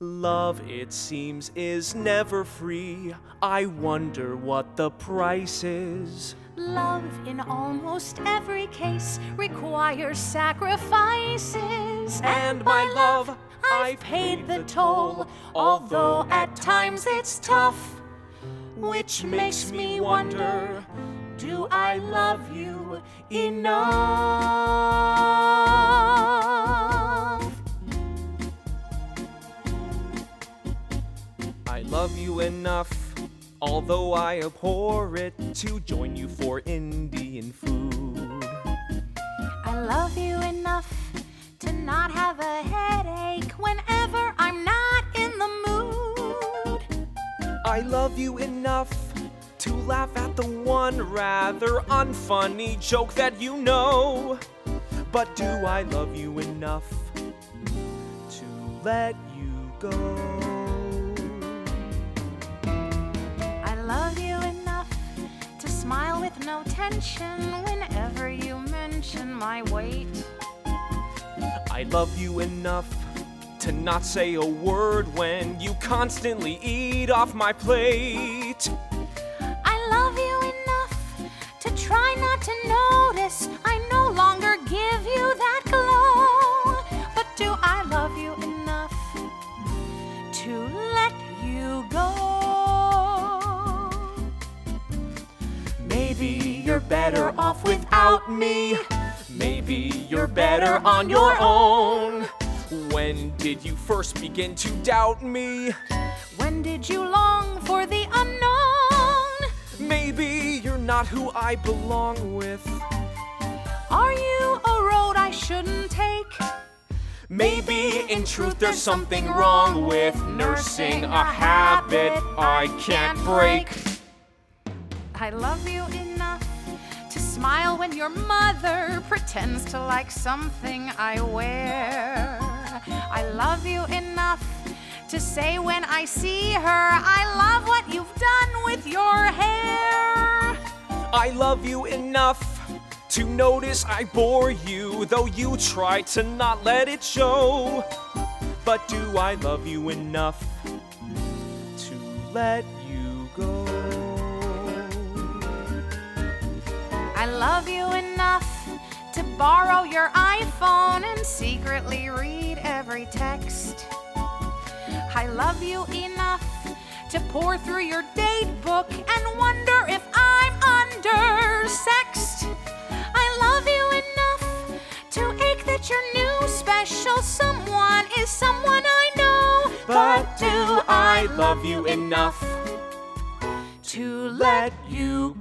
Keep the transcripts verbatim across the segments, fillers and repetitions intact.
Love, it seems, is never free. I wonder what the price is. Love, in almost every case, requires sacrifices. And my love, I've paid the toll, although at times it's tough. Which makes me wonder, do I love you enough? I love you enough, although I abhor it, to join you for Indian food. I love you enough to not have a headache whenever I'm not in the mood. I love you enough to laugh at the one rather unfunny joke that you know. But do I love you enough to let you go? I love you enough to smile with no tension whenever you mention my weight. I love you enough to not say a word when you constantly eat off my plate. I love you enough to try not to notice I no longer give you that glow. But do I love you enough to let you go? Maybe you're better off without me. Maybe you're better on your own. When did you first begin to doubt me? When did you long for the unknown? Maybe you're not who I belong with. Are you a road I shouldn't take? Maybe in truth there's something wrong with nursing a habit I can't break. I love you enough to smile when your mother pretends to like something I wear. I love you enough to say when I see her, I love what you've done with your hair. I love you enough to notice I bore you, though you try to not let it show. But do I love you enough to let you go? I love you enough to borrow your iPhone and secretly read every text. I love you enough to pour through your date book and wonder if I'm undersexed. I love you enough to ache that your new special someone is someone I know. But do I love you enough to let you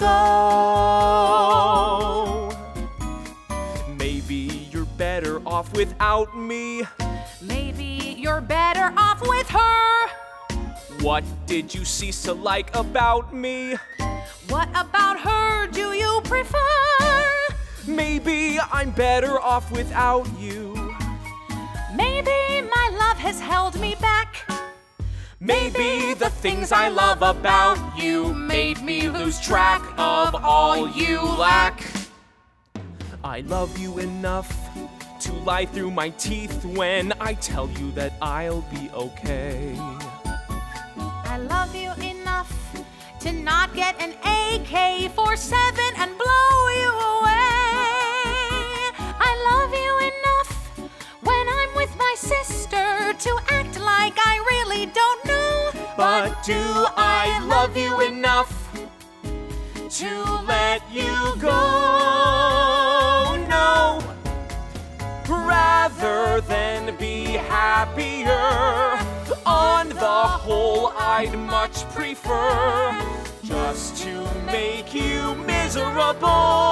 go? Maybe you're better off without me. Maybe you're better off with her. What did you cease to like about me? What about her do you prefer? Maybe I'm better off without you. Maybe my love has held me back. Maybe the things I love about you made me lose track of all you lack. I love you enough to lie through my teeth when I tell you that I'll be okay. I love you enough to not get an A K forty-seven and blow you away. I love you enough when I'm with my sister to act like I really don't know. But do I love you enough to let you go? No. Rather than be happier, on the whole I'd much prefer just to make you miserable.